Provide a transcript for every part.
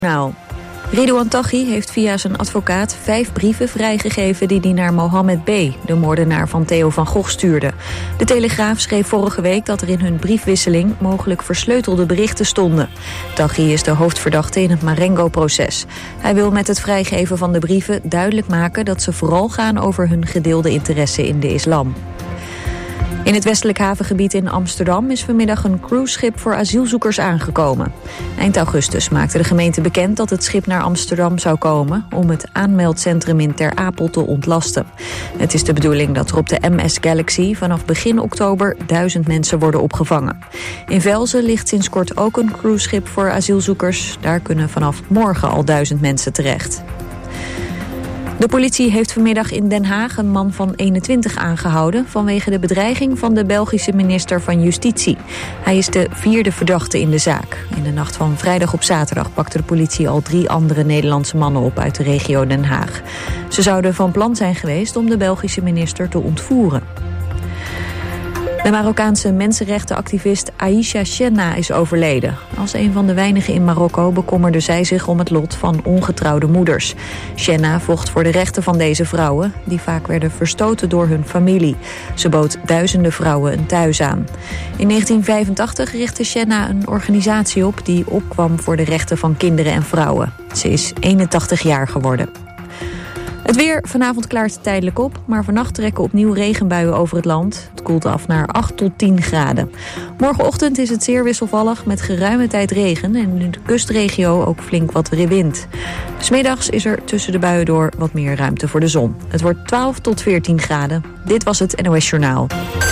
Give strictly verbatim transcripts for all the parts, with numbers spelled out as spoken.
Nou, Ridouan Taghi heeft via zijn advocaat vijf brieven vrijgegeven die hij naar Mohammed B., de moordenaar van Theo van Gogh, stuurde. De Telegraaf schreef vorige week dat er in hun briefwisseling mogelijk versleutelde berichten stonden. Taghi is de hoofdverdachte in het Marengo-proces. Hij wil met het vrijgeven van de brieven duidelijk maken dat ze vooral gaan over hun gedeelde interesse in de islam. In het westelijk havengebied in Amsterdam is vanmiddag een cruiseschip voor asielzoekers aangekomen. Eind augustus maakte de gemeente bekend dat het schip naar Amsterdam zou komen om het aanmeldcentrum in Ter Apel te ontlasten. Het is de bedoeling dat er op de M S Galaxy vanaf begin oktober duizend mensen worden opgevangen. In Velzen ligt sinds kort ook een cruiseschip voor asielzoekers. Daar kunnen vanaf morgen al duizend mensen terecht. De politie heeft vanmiddag in Den Haag een man van eenentwintig aangehouden vanwege de bedreiging van de Belgische minister van Justitie. Hij is de vierde verdachte in de zaak. In de nacht van vrijdag op zaterdag pakte de politie al drie andere Nederlandse mannen op uit de regio Den Haag. Ze zouden van plan zijn geweest om de Belgische minister te ontvoeren. De Marokkaanse mensenrechtenactivist Aisha Chenna is overleden. Als een van de weinigen in Marokko bekommerde zij zich om het lot van ongetrouwde moeders. Chenna vocht voor de rechten van deze vrouwen, die vaak werden verstoten door hun familie. Ze bood duizenden vrouwen een thuis aan. In negentien vijfentachtig richtte Chenna een organisatie op die opkwam voor de rechten van kinderen en vrouwen. Ze is eenentachtig jaar geworden. Het weer, vanavond klaart het tijdelijk op, maar vannacht trekken opnieuw regenbuien over het land. Het koelt af naar acht tot tien graden. Morgenochtend is het zeer wisselvallig met geruime tijd regen en in de kustregio ook flink wat wind. 'S Middags is er tussen de buien door wat meer ruimte voor de zon. Het wordt twaalf tot veertien graden. Dit was het N O S Journaal.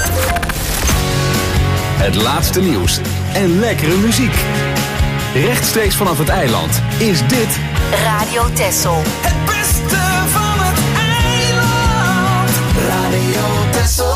Het laatste nieuws en lekkere muziek. Rechtstreeks vanaf het eiland is dit Radio Texel. Het beste van het eiland. Radio Texel.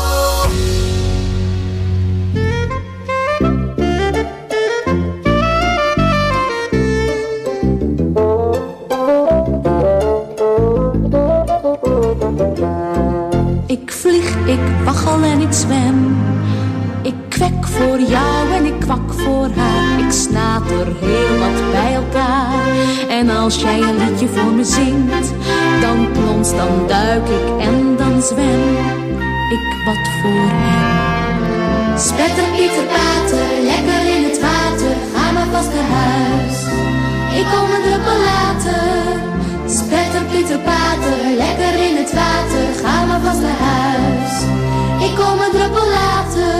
Ik vlieg, ik waggel en ik zwem. Ik kwek voor jou en ik kwak voor haar. Ik snater heel wat bij elkaar. En als jij een liedje voor me zingt, dan plons, dan duik ik en dan zwem ik wat voor hem. Spetter, Pieter, Pater, lekker in het water. Ga maar vast naar huis, ik kom een druppel later. Spetter, Pieter, Pater, lekker in het water. Ga maar vast naar huis, ik kom een druppel later.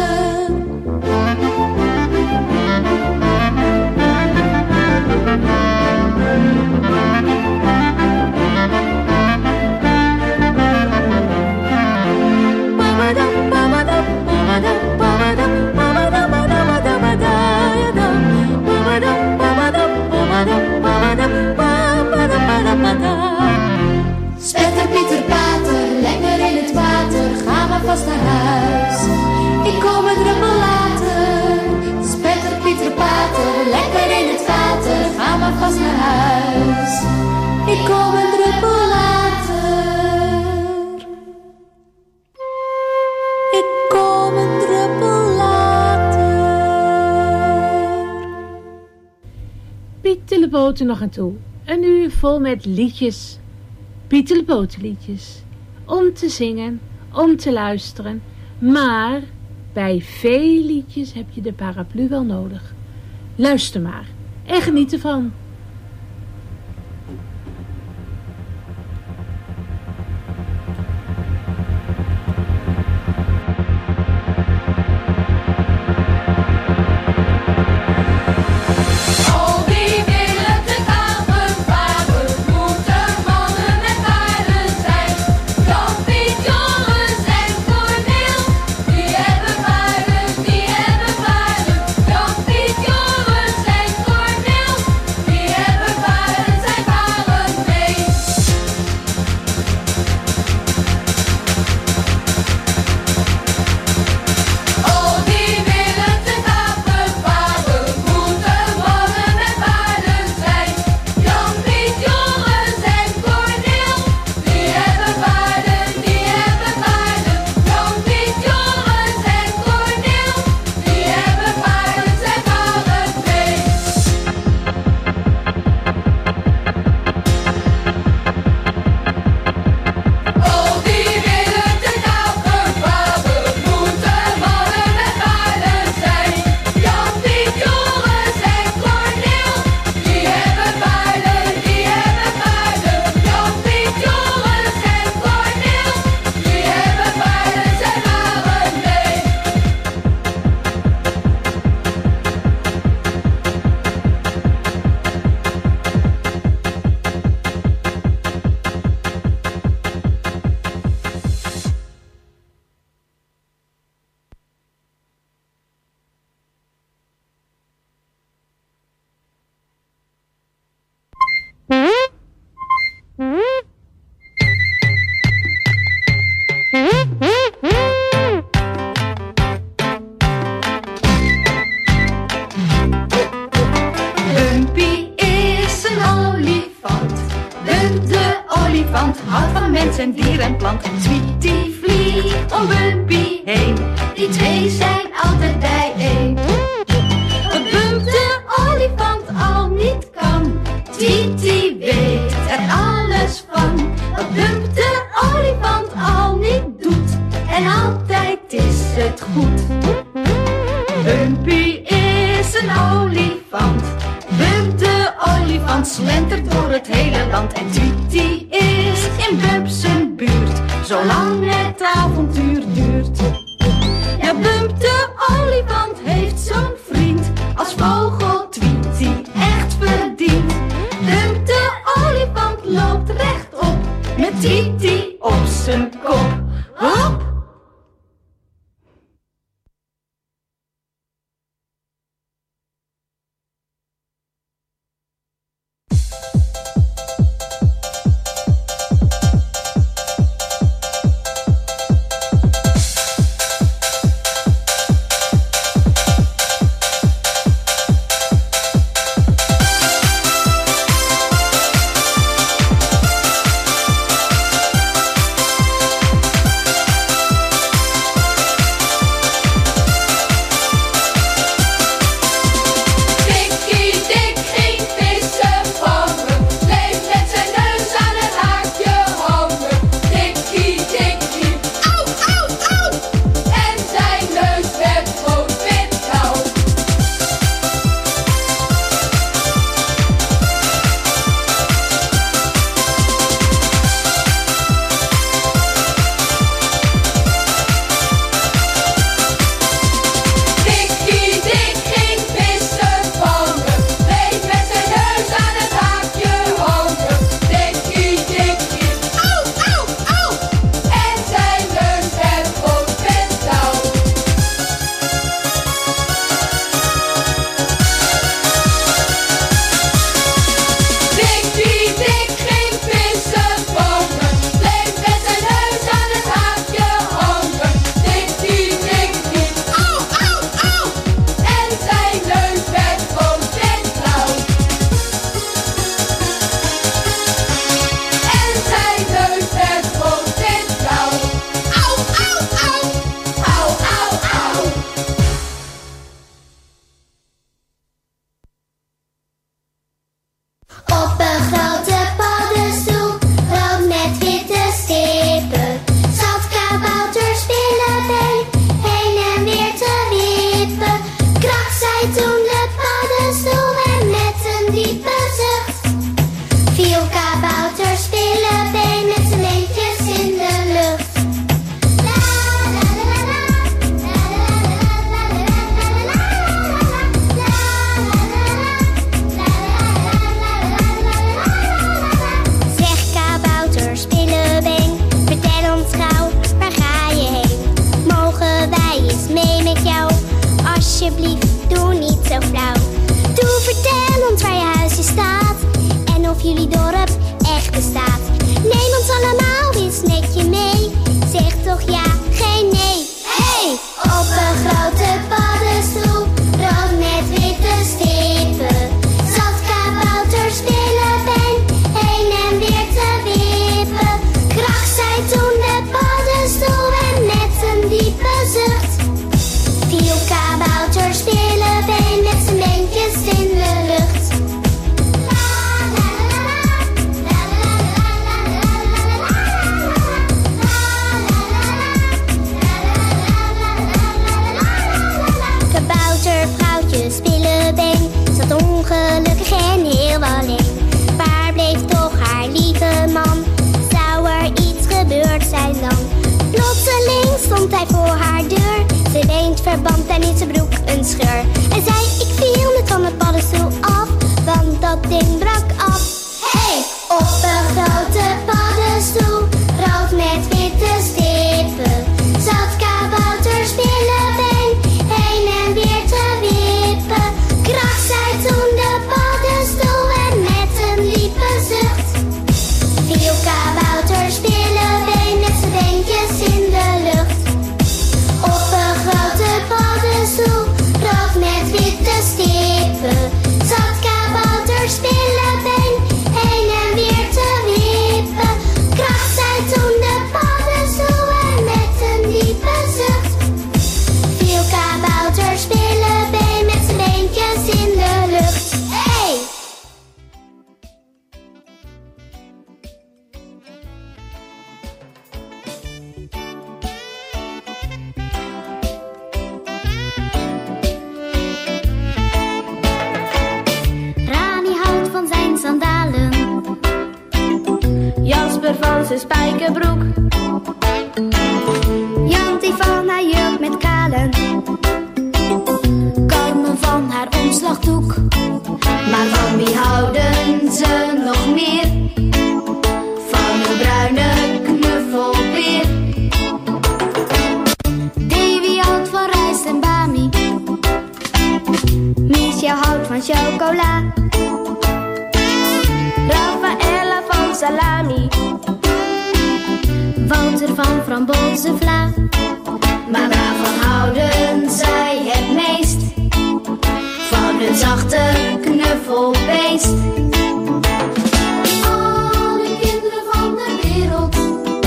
Spetter, Pieter, Pater, lekker in het water. Ga maar vast naar huis, ik kom een druppel later. Spetter, Pieter, Pater, lekker in het water. Ga maar vast naar huis, ik kom een druppel later. Ik kom een druppel later. Piet Telepoot nog aan toe. Een uur vol met liedjes. Piet Telepoot liedjes. Om te zingen, om te luisteren. Maar bij veel liedjes heb je de paraplu wel nodig. Luister maar en geniet ervan. Die met zijn dier en plant. Tweety vliegt om Bumpy heen, die twee zijn altijd bijeen. Wat Bump de olifant al niet kan, Tweety weet er alles van. Wat Bump de olifant al niet doet, en altijd is het goed. Bumpy is een olifant, Bump de olifant slentert door het hele land. En Tweety is in Bump zijn buurt, zolang het avontuur duurt. Ja, Bump de olifant heeft zo'n vriend, als vogel Tweety echt verdient. Bump de olifant loopt rechtop, met Tweety op zijn kop. Hop! verband en in zijn broek een scheur. En zei, ik viel net van het paddenstoel af, want dat ding brak af. Hey, op een grote paddenstoel, rood met witte stippen, zat kabouter Spillebeen heen en weer te wippen. Krach zei toen de paddenstoel en met een diepe zucht viel kabouter Spillebeen met zijn beentjes in de lucht. Op een grote paddenstoel, rood met zijn spijkerbroek. Jantie van haar jurk met kralen, Carmen van haar omslagdoek. Maar van wie houden ze nog meer? Van een bruine knuffelbeer. Davy houdt van rijst en bami, Miesje houdt van chocola, Rafaela van salami, Walter van frambozenvla. Maar waarvan houden zij het meest? Van hun zachte knuffelbeest. Alle kinderen van de wereld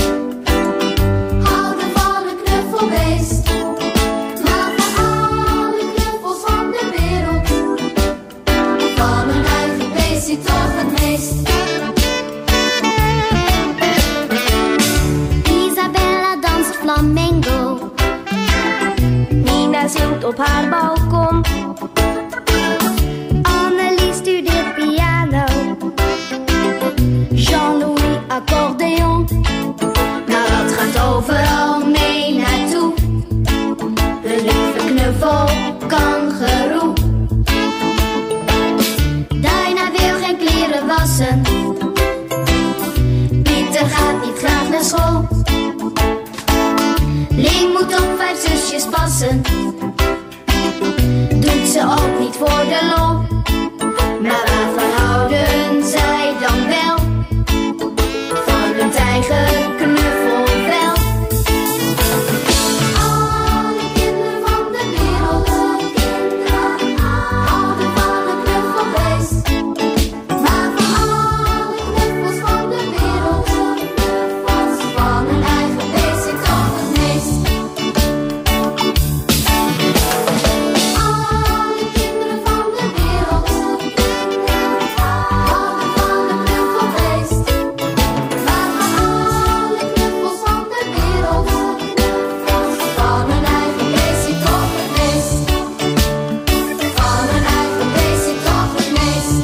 houden van een knuffelbeest. Maar van alle knuffels van de wereld, van hun eigen beestje toch het meest. Isabella danst flamenco, Nina zingt op haar balkon, Annelies studeert piano, Jean-Louis accordeon. Maar wat gaat overal mee naartoe? Een lieve knuffel, kangeroe. Diana wil geen kleren wassen, Pieter gaat niet graag naar school, Ling moet op vijf zusjes passen, doet ze ook niet voor de lol. Maar waarvan houden zij dan wel? Van hun eigen knuffelvel. Alle kinderen van de wereld houden van een knuffelbeest. Maar van alle knuffels van de wereld, van hun eigen beest zit toch het meest. Alle kinderen van de wereld houden van een knuffelbeest. Maar van alle knuffels van de wereld, van hun eigen beest zit toch het meest. Van hun eigen beest zit toch het meest.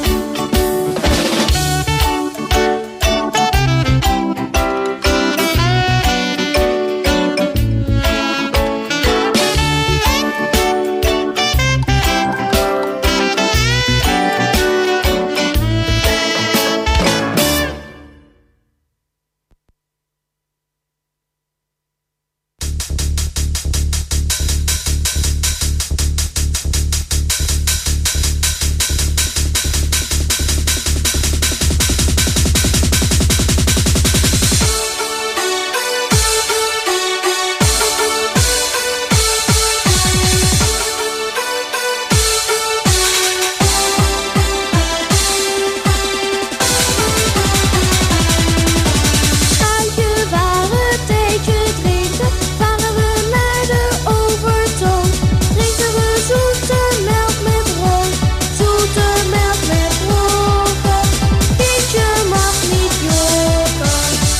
Schuitje waar het theetje drinken, varen we naar de overtoom. Drinken we zoete melk met room, zoete melk met dronken. Kindje mag niet jokken.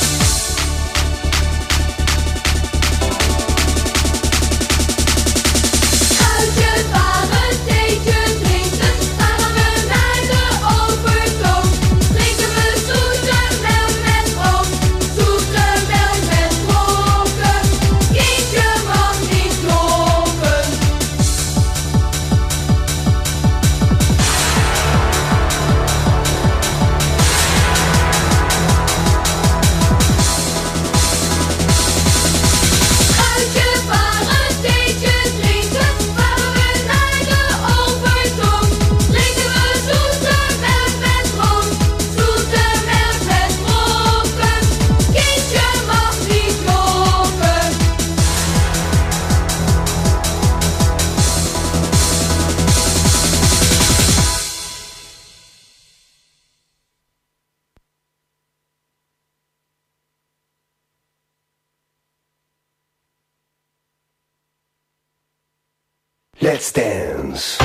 Schuitje waar het theetje drinken, varen we naar de overtoom. Drinken we zoete melk met room, zoete melk met dronken. Kindje mag niet jokken. Schuitje waar het theetje drinken, varen we naar de overtoom. Drinken we zoete melk met room, zoete melk met dronken. Kindje mag niet jokken. Let's dance.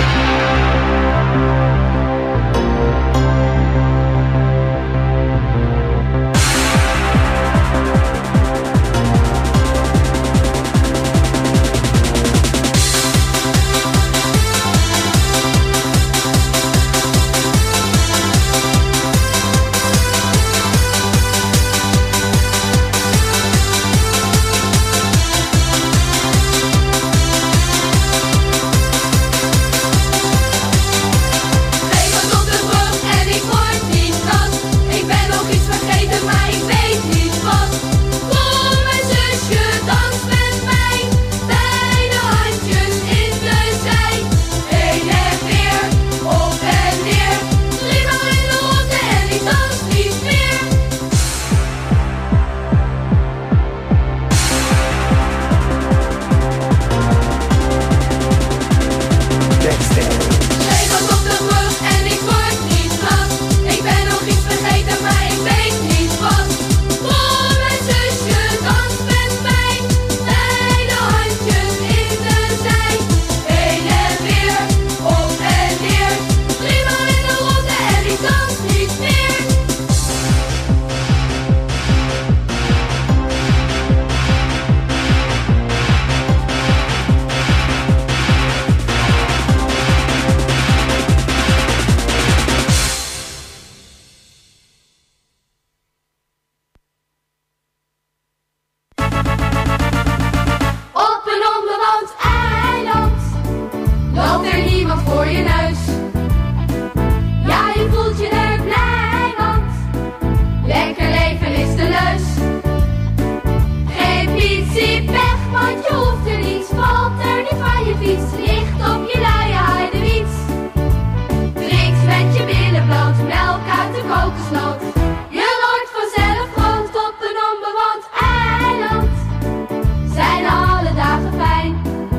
kokosnoot. Je wordt vanzelf groot op een onbewoond eiland. Zijn alle dagen fijn.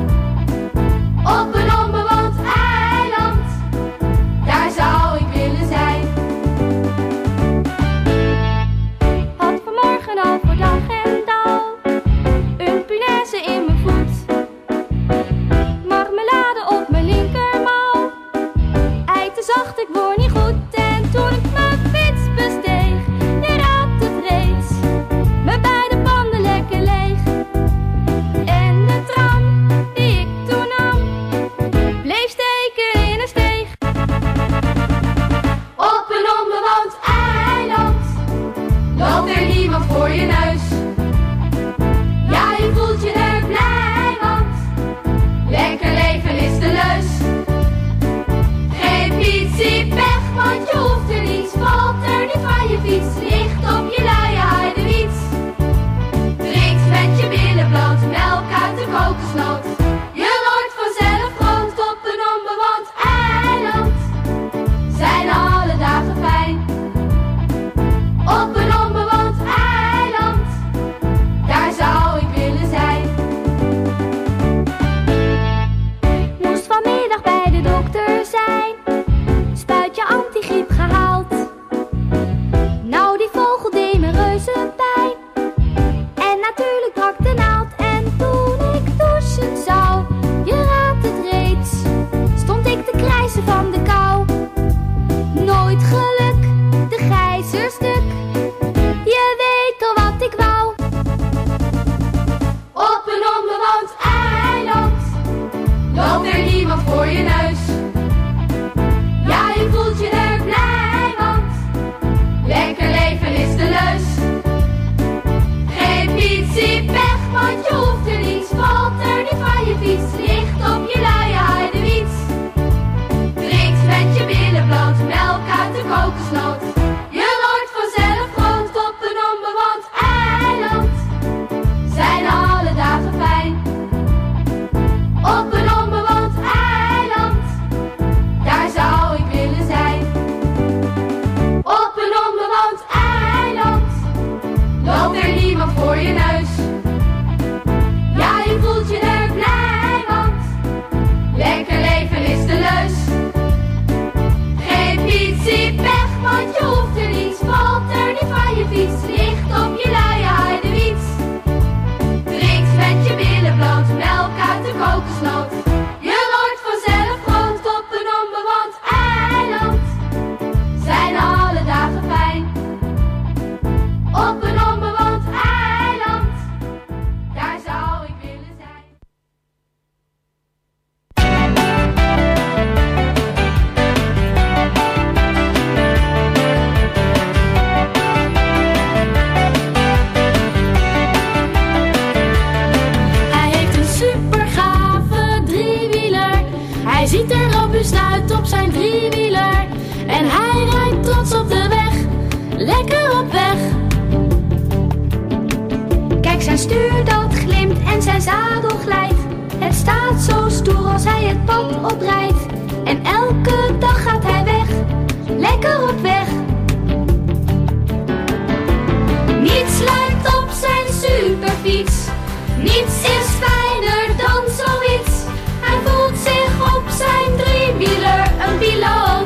Op een onbewoond eiland, daar zou ik willen zijn. Had vanmorgen al voor dag en dauw een punaise in mijn voet. Marmelade op mijn linkermouw. Ei te zacht, ik word niet goed. En toen ik mijn fiets besteeg, je raadt het reeds, mijn beide panden lekker leeg. En de tram die ik toen nam, bleef steken in een steeg. Op een onbewoond eiland loopt er niemand voor je neus. Ja, je voelt je er blij, want lekker leven is de leus. Geen fietsie pech, want je hoeft er niets, valt er niet van je fiets, ligt op je luie heidewiets. Drinkt met je billen bloot, melk uit de kokosnoot. Je wordt vanzelf groot op een onbewoond eiland. Zijn alle dagen fijn. Op een onbewoond eiland, daar zou ik willen zijn. Moest vanmiddag bij de dokter zijn, spuitje antigriep gehaald. Nou, die vogel deed me reuze pijn. En natuurlijk brak de naald. En toen ik douchen zou, je raadt het reeds, stond ik te krijsen van de kou. Nooit geluk, de gijzer stuk, je weet al wat ik wou. Op een onbewoond eiland loopt er niemand voor je neus. Ja, je voelt je er blij, want lekker leven is de leus. Geen fietsie pech, want je hoeft er niets, valt er niet van je fiets, ligt op je luie heidewiets. Drinkt met je billen bloot, melk uit de kokosnoot. Je wordt vanzelf groot op een onbewoond eiland. Zijn alle dagen fijn. Op een onbewoond eiland, daar zou ik willen zijn. Op een onbewoond eiland loopt er niemand voor je neus. Ja, je voelt je er blij, want lekker leven is de leus. Geen fietsie pech, want je hoeft er niets, valt er niet van je fiets, ligt op je luie heidewiets. Drinkt met je billen bloot, melk uit de kokosnoot. Je wordt vanzelf groot op een onbewoond eiland. Zijn alle dagen fijn. Op een onbewoond eiland, daar zou ik willen zijn. Hij heeft een supergave driewieler. Hij ziet er robuust uit op zijn driewieler. En hij rijdt trots op de weg, lekker op weg. Kijk, zijn stuur dat glimt en zijn zadel glijdt. Het staat zo stoer als hij het pad oprijdt. En elke dag gaat hij weg, lekker op weg. Niets lijkt op zijn superfiets, niets is fijner dan zoiets. Hij voelt zich op zijn driewieler een piloot.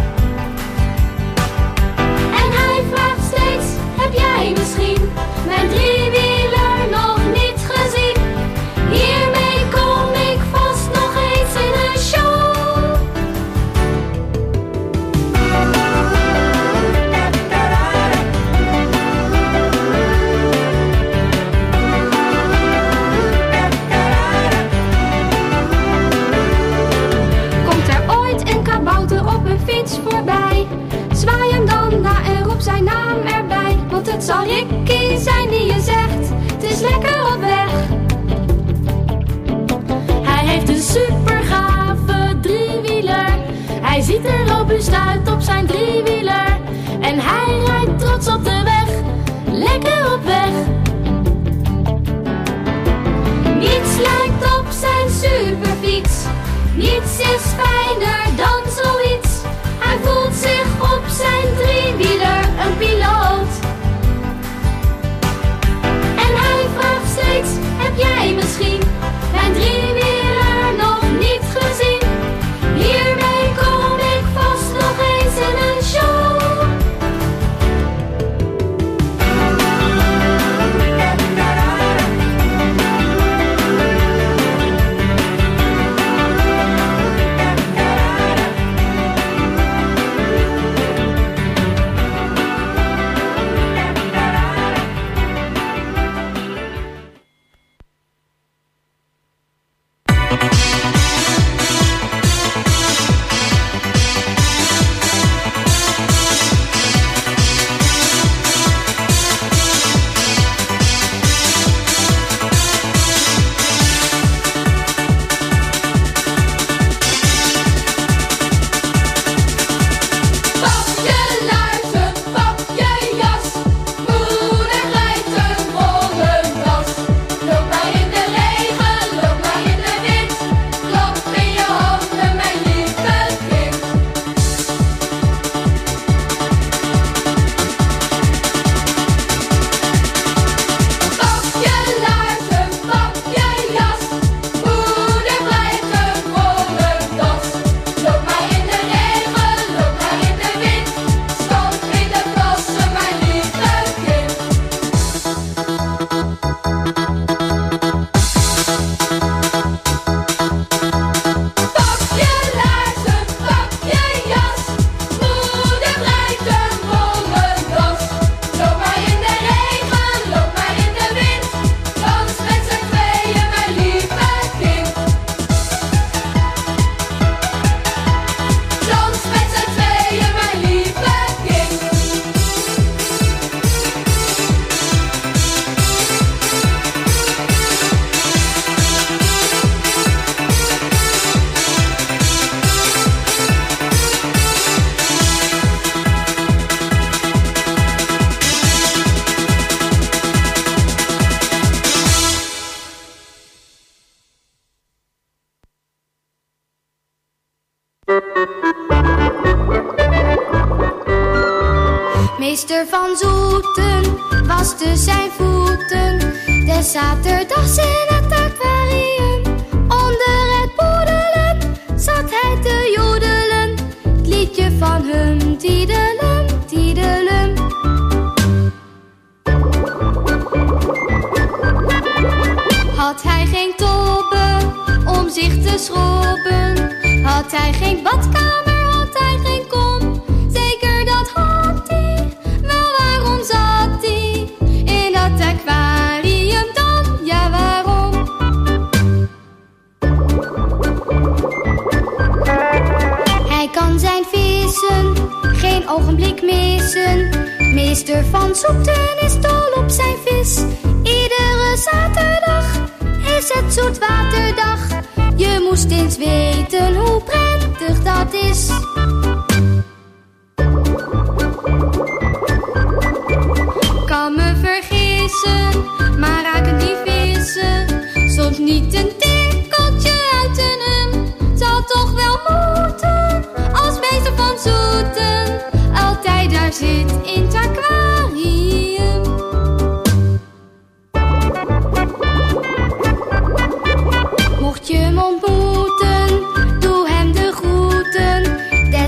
En hij vraagt steeds, heb jij misschien mijn driewieler nog niet gezien? Hiermee kom ik vast nog eens in een show. Komt er ooit een kabouter op een fiets voorbij? Zwaai hem dan na en roep zijn naam erbij. Want het zal Ricky zijn die je zegt, het is lekker op weg. Hij heeft een supergave driewieler. Hij ziet er robuust uit op zijn driewieler. En hij rijdt trots op de weg, lekker op weg. Niets lijkt op zijn superfiets, niets is fijner dan zoiets. Hij voelt zich op zijn driewieler Meester van Zoeten waste zijn voeten des zaterdags in het aquarium. Onder het poedelen zat hij te jodelen, het liedje van hum, tiedelum, tiedelum. Had hij geen tobben om zich te schrobben, had hij geen badkamer, had hij geen kom. Zeker dat had hij, wel waarom zat hij in dat aquarium dan? Ja, waarom? Hij kan zijn vissen geen ogenblik missen. Meester van Zoeten is dol op zijn vis. Iedere zaterdag is het zoetwaterdag. Je moest eens weten hoe prettig dat is. Kan me vergissen, maar raken die vissen soms niet een tikkeltje uit een hem. Zal toch wel moeten, als meester van Zoeten altijd daar zit in het aquarium. Mocht je hem ontmoeten, doe hem de groeten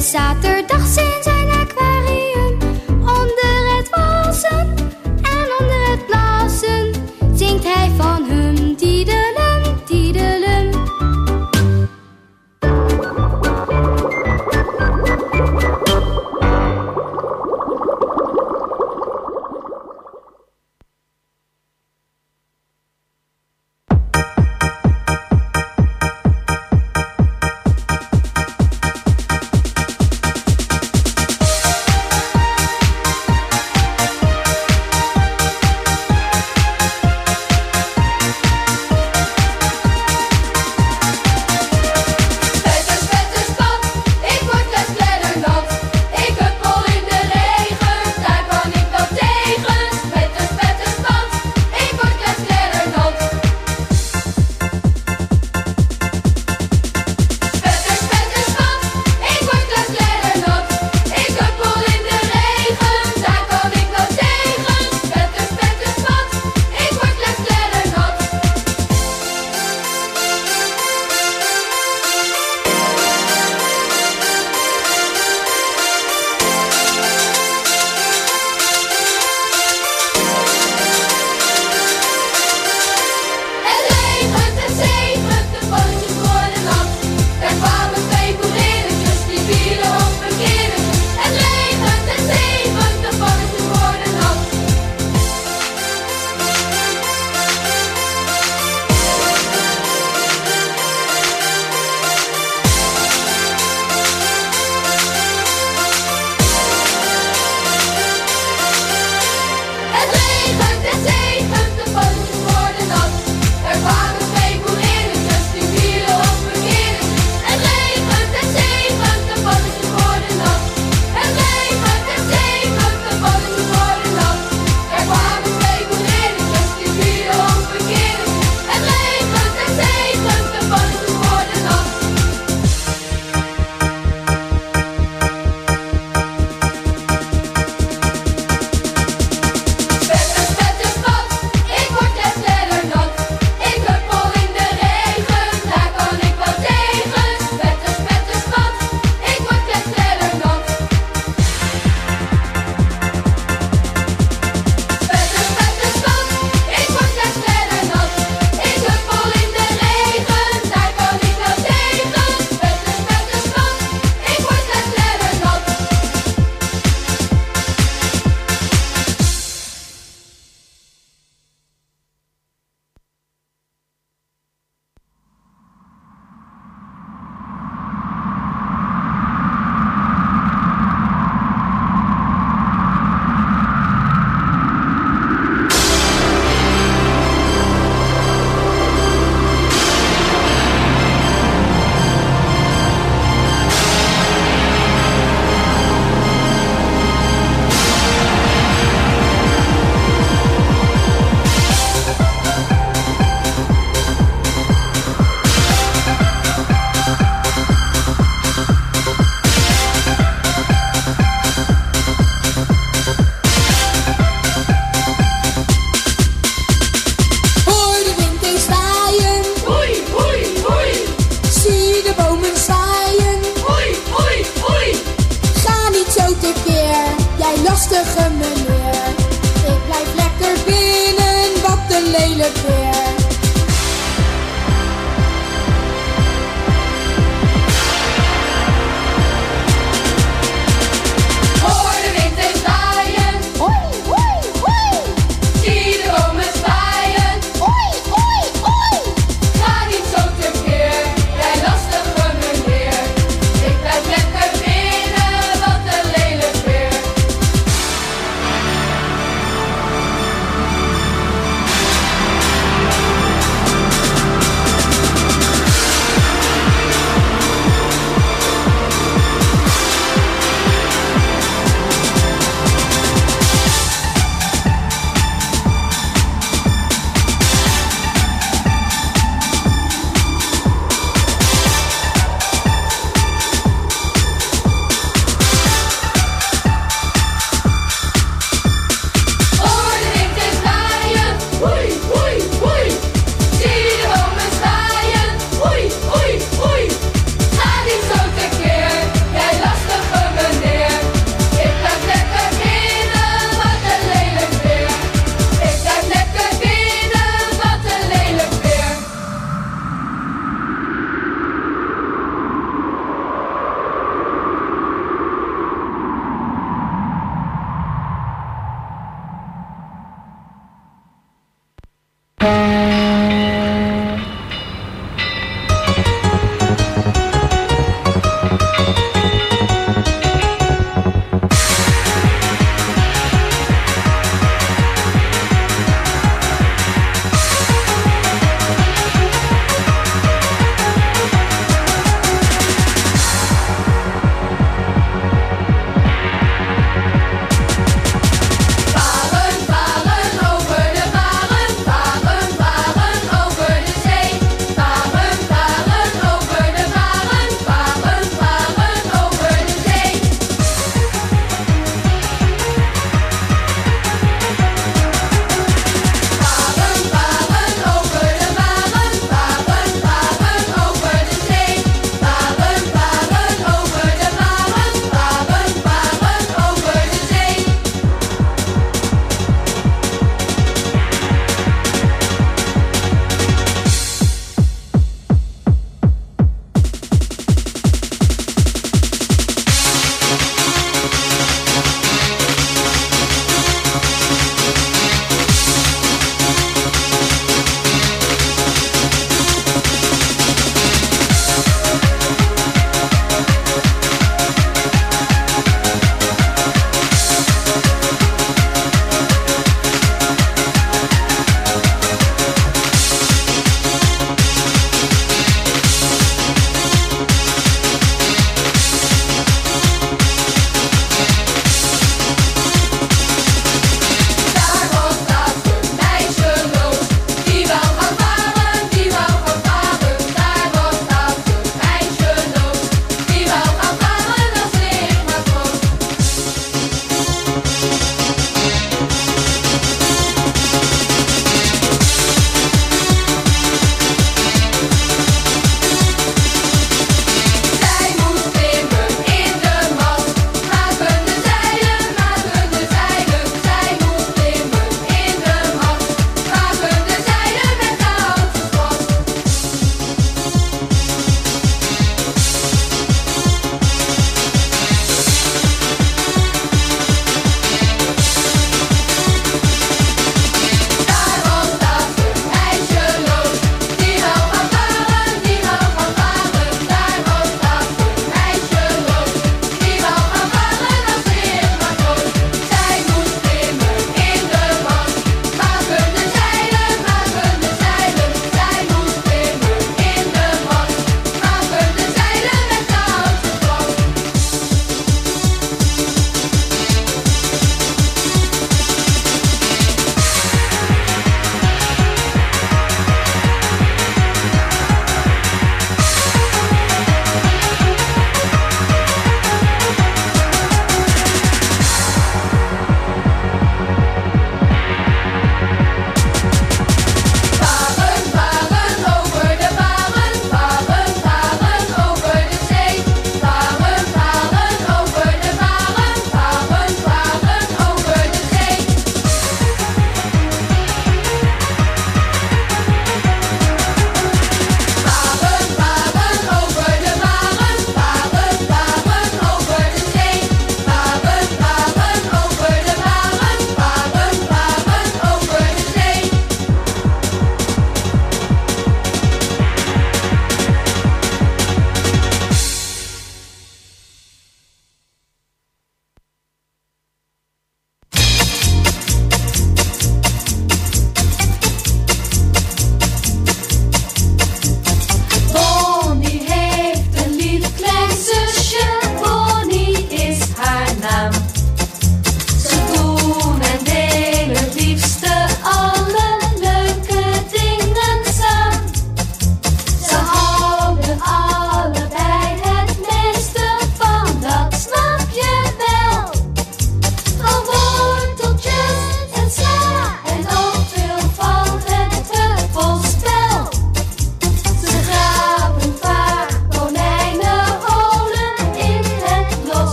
lastige meneer. Ik blijf lekker binnen, wat een lelijk weer.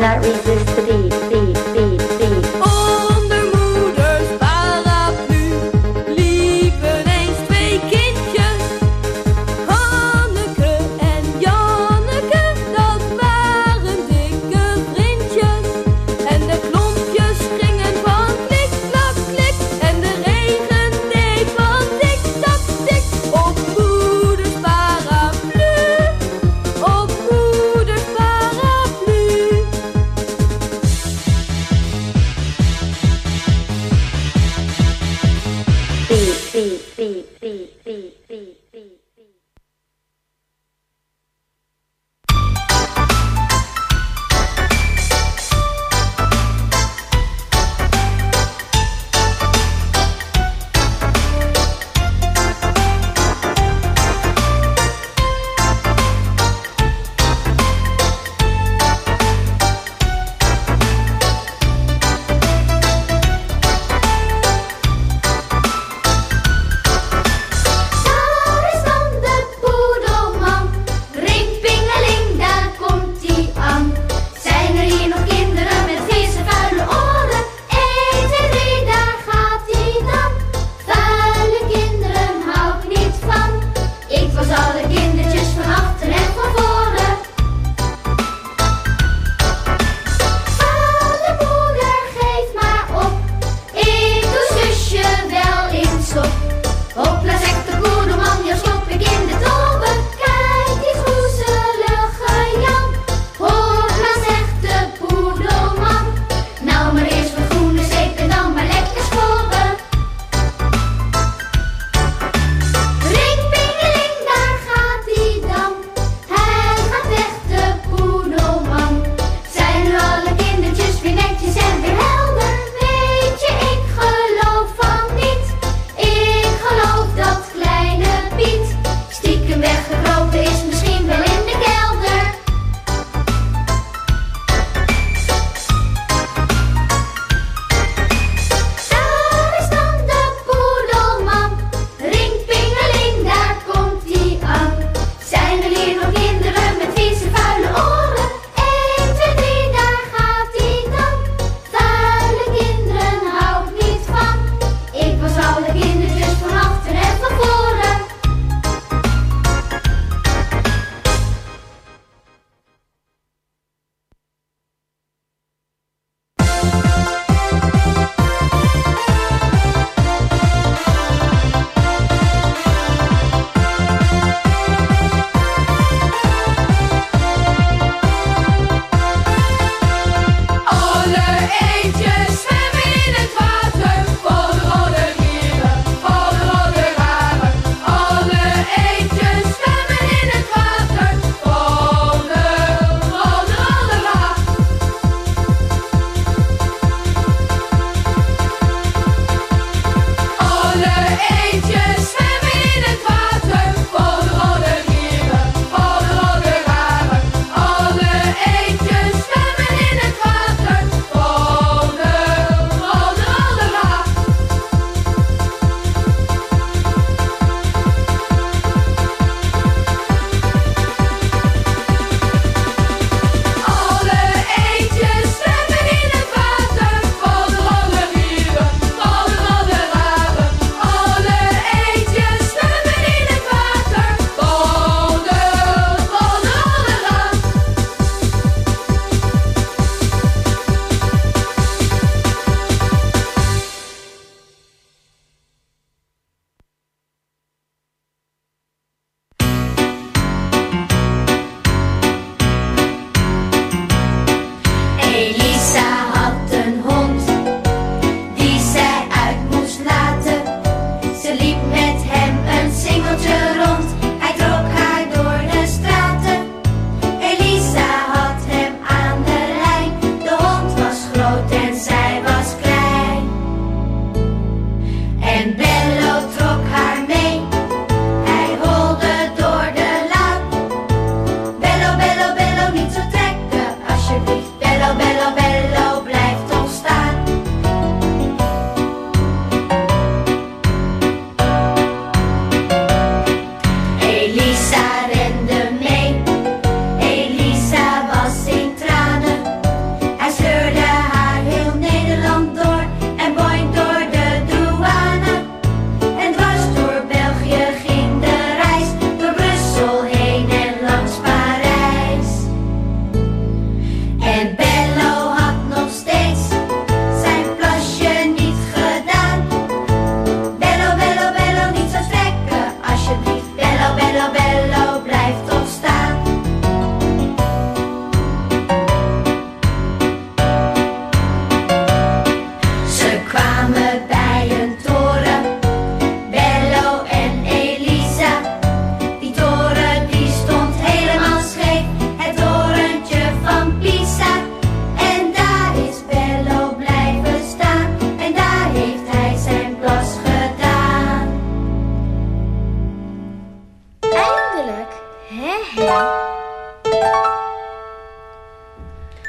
cannot resist the beat, beat, beat, beat. Onder moeders paraplu liepen eens twee kindjes. Hanneke en Janneke, dat waren dikke vriendjes. En de klompjes gingen van klik, klak, klik. En de regen deed van tik, tak, tik. Op moeders paraplu, op moeders paraplu. Beat, beat, beat, beat, beat, beat, beat, beat.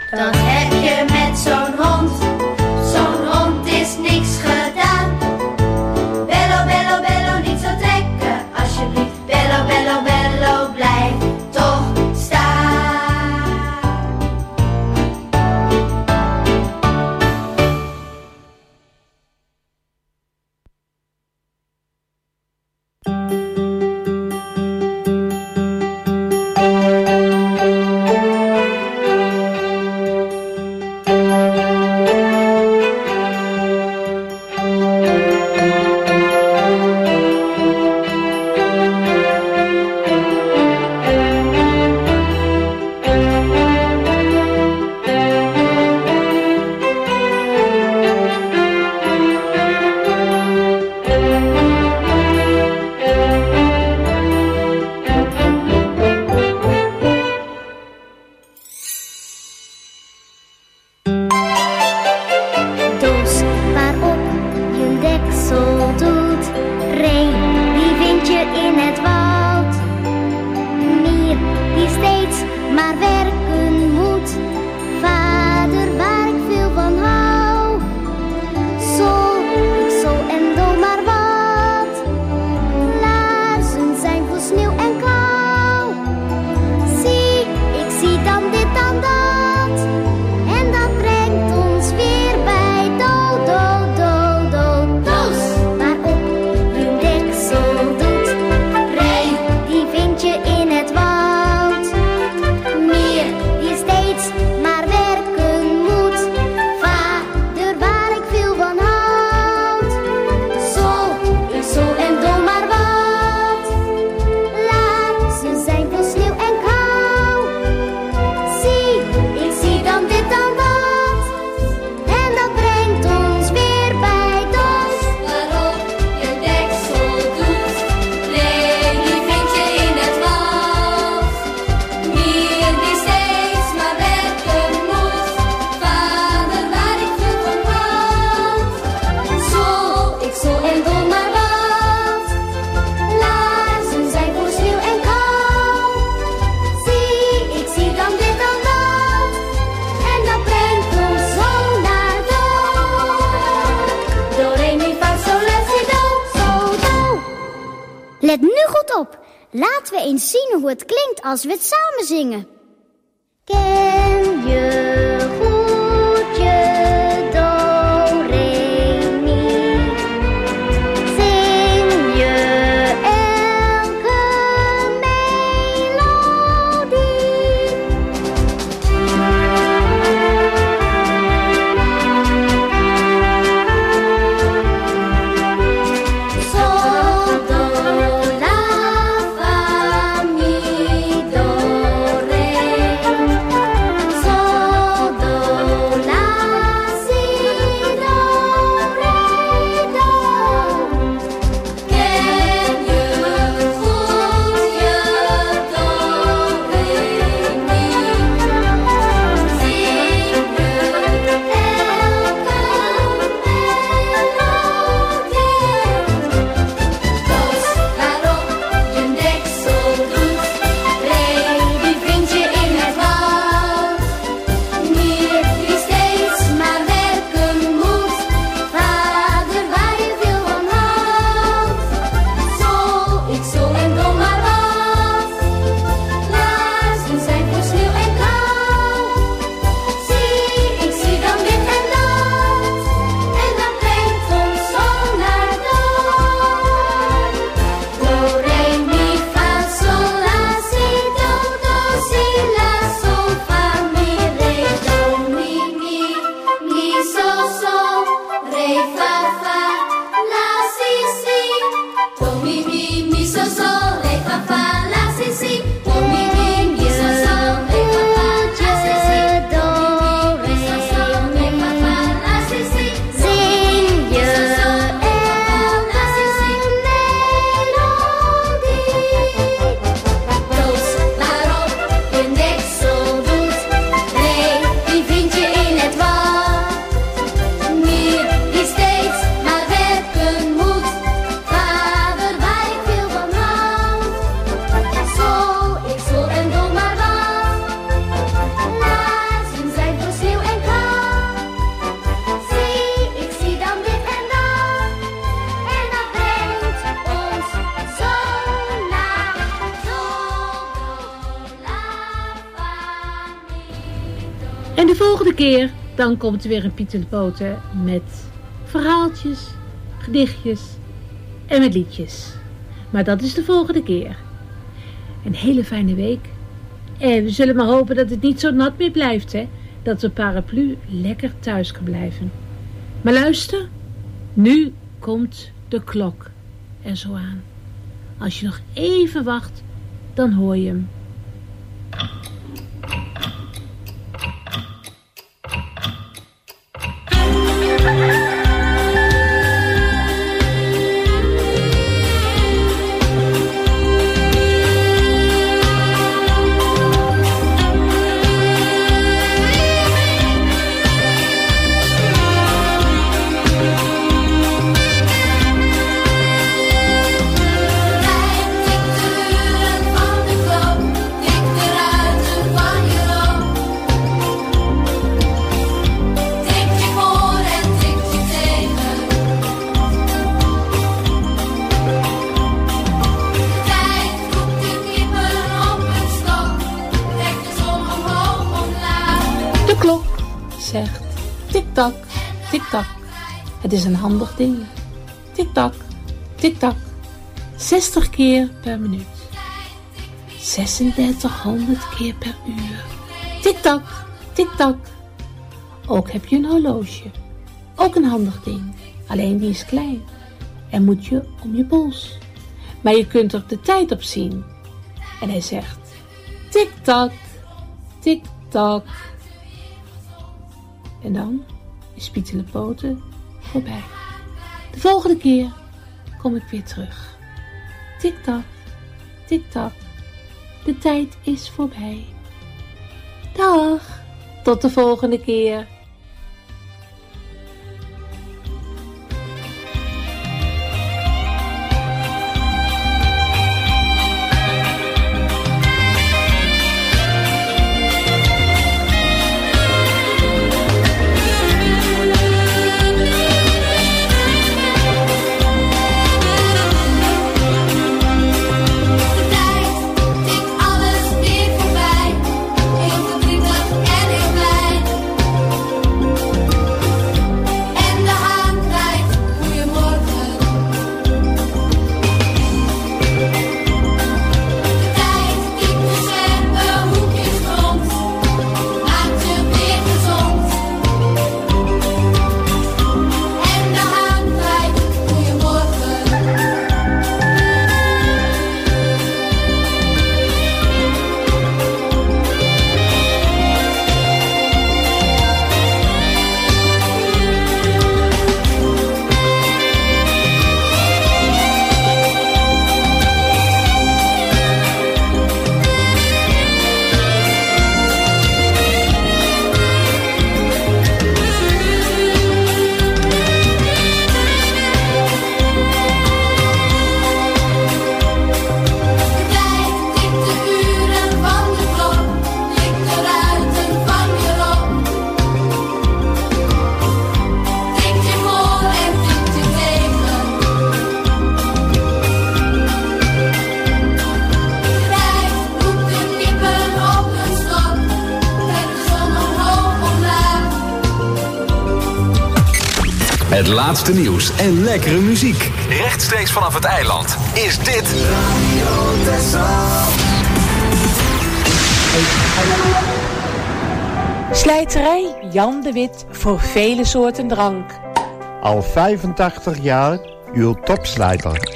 Dat heb je met zo'n hond. Zo'n hond is niks gedaan. Bello, bello, bello, niet zo trekken, alsjeblieft. Bello, bello, bello, blijf toch staan. Let nu goed op. Laten we eens zien hoe het klinkt als we het samen zingen. Ken je goed je do, re, mi? Zing je elke melodie? Sol, do, la, fa, mi, do, re. En de volgende keer, dan komt er weer een Piet en de Poten met verhaaltjes, gedichtjes en met liedjes. Maar dat is de volgende keer. Een hele fijne week. En we zullen maar hopen dat het niet zo nat meer blijft, hè. Dat de paraplu lekker thuis kan blijven. Maar luister, nu komt de klok er zo aan. Als je nog even wacht, dan hoor je hem. Zegt tik-tak, tik-tak. Het is een handig ding. Tik-tak, tik-tak. zestig keer per minuut. zesendertighonderd keer per uur. Tik-tak, tik-tak. Ook heb je een horloge. Ook een handig ding. Alleen die is klein. En moet je om je pols. Maar je kunt er de tijd op zien. En hij zegt tik-tak, tik-tak. En dan is Piet en de Poten voorbij. De volgende keer kom ik weer terug. Tik-tak, tik-tak. De tijd is voorbij. Dag, tot de volgende keer. Het laatste nieuws en lekkere muziek. Rechtstreeks vanaf het eiland is dit Radio Texel. Slijterij Jan de Wit voor vele soorten drank. Al vijfentachtig jaar uw topslijter.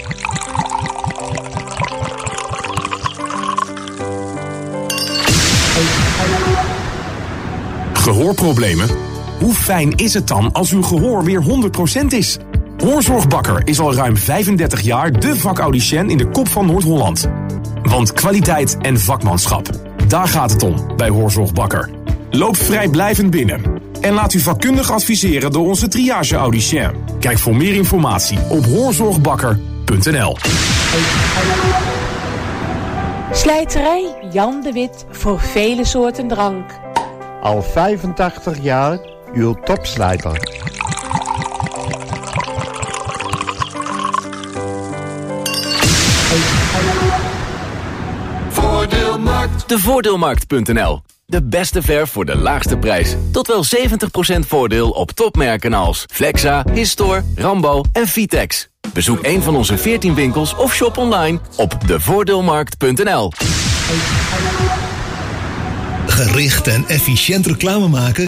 Gehoorproblemen? Hoe fijn is het dan als uw gehoor weer honderd procent is? Hoorzorgbakker is al ruim vijfendertig jaar de vakaudiënt in de kop van Noord-Holland. Want kwaliteit en vakmanschap, daar gaat het om bij Hoorzorgbakker. Loop vrijblijvend binnen en laat u vakkundig adviseren door onze triage-audicien. Kijk voor meer informatie op hoorzorgbakker punt n l. Slijterij Jan de Wit voor vele soorten drank. Al vijfentachtig jaar uw topslijter. Voordeelmarkt. De voordeelmarkt punt n l. De beste verf voor de laagste prijs. Tot wel zeventig procent voordeel op topmerken als Flexa, Histor, Rambo en Vitex. Bezoek een van onze veertien winkels of shop online op de voordeelmarkt punt n l. Gericht en efficiënt reclame maken